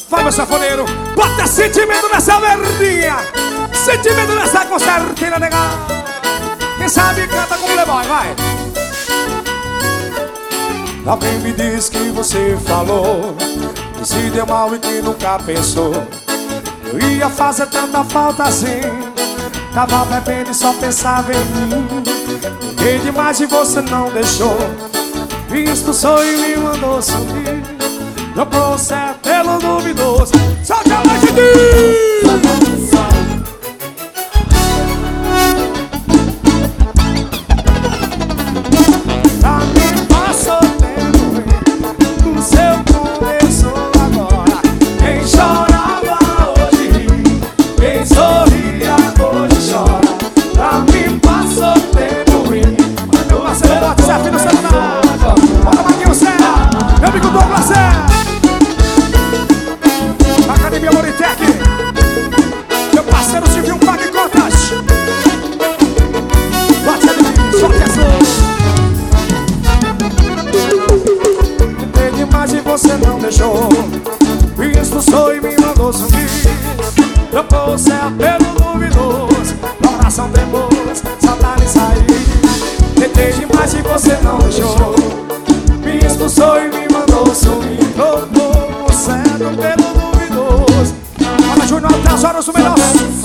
Vai, meu sanfoneiro, bota sentimento nessa verdinha, sentimento nessa concertina, negar. Quem sabe canta como Playboy, vai. Alguém me disse que você falou que se deu mal e que nunca pensou eu ia fazer tanta falta assim. Tava bebendo e só pensava em mim. Fiquei demais e você não deixou. Me expulsou e me mandou sumir. Jogou o céu pelo duvidoso. Solte a noite de pra mim passou tempo no seu começou agora. Quem chorava hoje ri, quem sorria hoje chora. Pra mim passou tempo ruim. Meu parceiro WhatsApp no celular. Bota Marquinhos Serra, meu amigo Douglas Serra, Academia Moritec, meu parceiro Silvio Pague Contas. Bate ali, sorte azul. Tentei demais e você não deixou. Me expulsou e me mandou sumir. Trocou o céu pelo duvidoso. Coração teimoso, saudade sair. Tentei demais e você não deixou. Me expulsou e me mandou sumir. Trocou o céu pelo duvidoso. Olha, Júnior, 3 horas o melhor